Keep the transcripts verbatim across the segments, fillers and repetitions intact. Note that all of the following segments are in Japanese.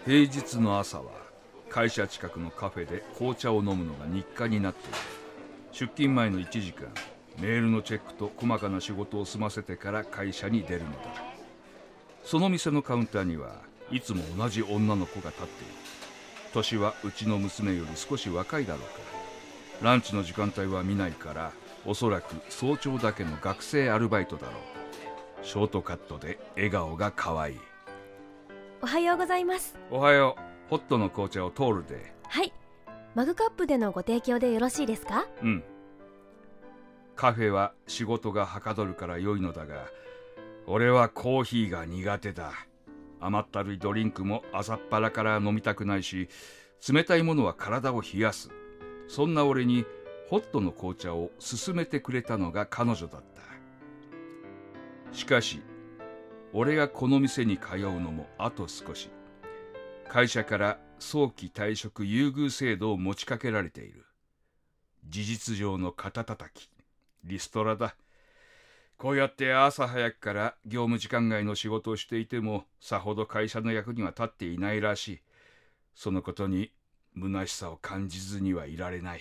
平日の朝は会社近くのカフェで紅茶を飲むのが日課になっている。出勤前のいちじかん、メールのチェックと細かな仕事を済ませてから会社に出るのだ。その店のカウンターにはいつも同じ女の子が立っている。年はうちの娘より少し若いだろうか。ランチの時間帯は見ないから、おそらく早朝だけの学生アルバイトだろう。ショートカットで笑顔が可愛い。 おはようございます。 おはよう。ホットの紅茶をトールで。 はい、マグカップでのご提供でよろしいですか？ うん。カフェは仕事がはかどるから良いのだが、俺はコーヒーが苦手だ。甘ったるいドリンクも朝っぱらから飲みたくないし、冷たいものは体を冷やす。そんな俺にホットの紅茶を勧めてくれたのが彼女だった。しかし俺がこの店に通うのもあと少し。会社から早期退職優遇制度を持ちかけられている。事実上の肩たたき、リストラだ。こうやって朝早くから業務時間外の仕事をしていても、さほど会社の役には立っていないらしい。そのことに虚しさを感じずにはいられない。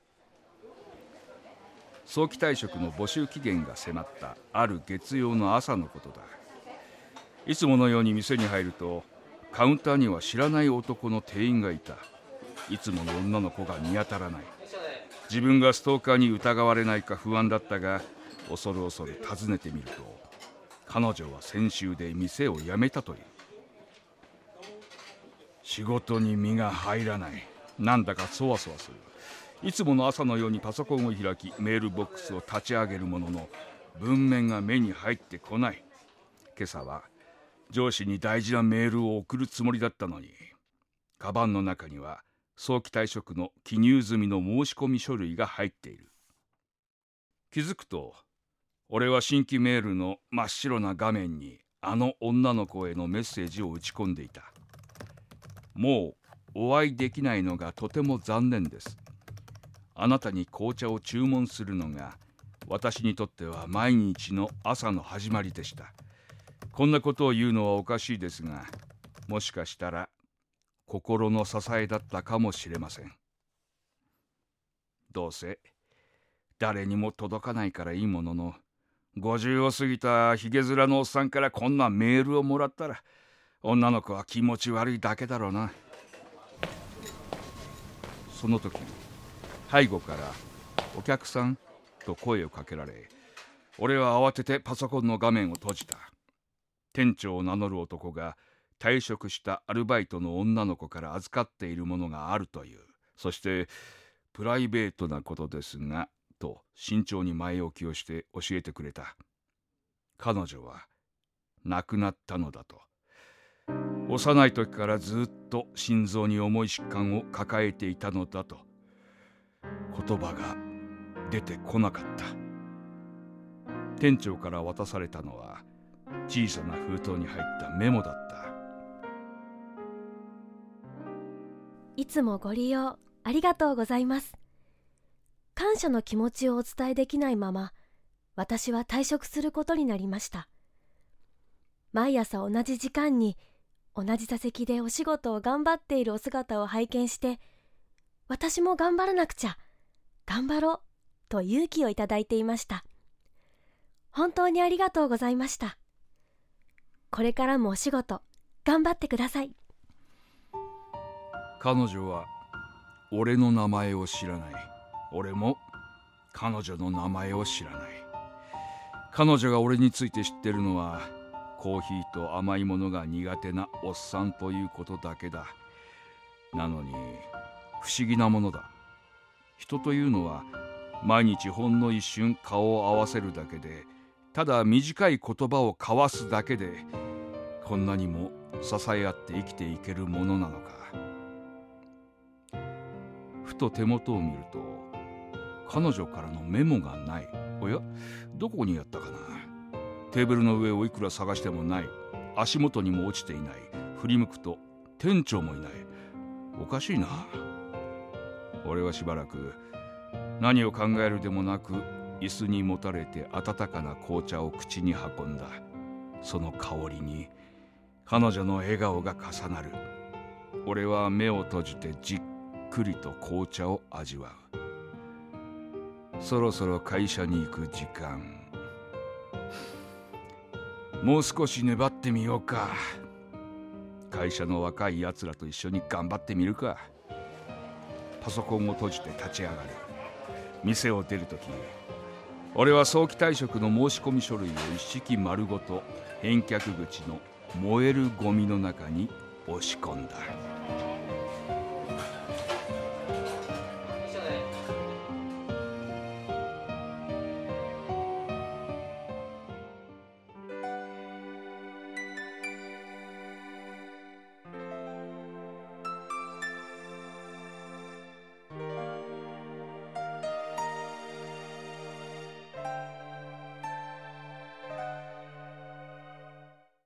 早期退職の募集期限が迫ったある月曜の朝のことだ。いつものように店に入ると、カウンターには知らない男の店員がいた。いつもの女の子が見当たらない。自分がストーカーに疑われないか不安だったが、恐る恐る訪ねてみると、彼女は先週で店を辞めたという。仕事に身が入らない。なんだかそわそわする。いつもの朝のようにパソコンを開き、メールボックスを立ち上げるものの、文面が目に入ってこない。今朝は上司に大事なメールを送るつもりだったのに、カバンの中には早期退職の記入済みの申し込み書類が入っている。気づくと、俺は新規メールの真っ白な画面にあの女の子へのメッセージを打ち込んでいた。もうお会いできないのがとても残念です。あなたに紅茶を注文するのが私にとっては毎日の朝の始まりでした。こんなことを言うのはおかしいですが、もしかしたら心の支えだったかもしれません。どうせ誰にも届かないからいいものの、ごじゅうを過ぎたひげ面のおっさんからこんなメールをもらったら、女の子は気持ち悪いだけだろうな。その時、背後から「お客さん」と声をかけられ、俺は慌ててパソコンの画面を閉じた。店長を名乗る男が退職したアルバイトの女の子から預かっているものがあるという。そしてプライベートなことですがと慎重に前置きをして教えてくれた。彼女は亡くなったのだと。幼い時からずっと心臓に重い疾患を抱えていたのだと。言葉が出てこなかった。店長から渡されたのは小さな封筒に入ったメモだった。 いつもご利用ありがとうございます。感謝の気持ちをお伝えできないまま、私は退職することになりました。毎朝同じ時間に同じ座席でお仕事を頑張っているお姿を拝見して、私も頑張らなくちゃ、頑張ろうと勇気をいただいていました。本当にありがとうございました。これからもお仕事頑張ってください。 彼女は俺の名前を知らない。俺も彼女の名前を知らない。彼女が俺について知ってるのは、コーヒーと甘いものが苦手なおっさんということだけだ。なのに不思議なものだ。人というのは毎日ほんの一瞬顔を合わせるだけで、ただ短い言葉を交わすだけで、こんなにも支え合って生きていけるものなのか。ふと手元を見ると、彼女からのメモがない。おや、どこにやったかな。テーブルの上をいくら探してもない。足元にも落ちていない。振り向くと店長もいない。おかしいな。俺はしばらく何を考えるでもなく、椅子にもたれて温かな紅茶を口に運んだ。その香りに彼女の笑顔が重なる。 俺は目を閉じてじっくりと紅茶を味わう。そろそろ会社に行く時間。もう少し粘ってみようか。会社の若いやつらと一緒に頑張ってみるか。パソコンを閉じて立ち上がる。店を出るとき、俺は早期退職の申し込み書類を一式丸ごと返却口の燃えるゴミの中に押し込んだ。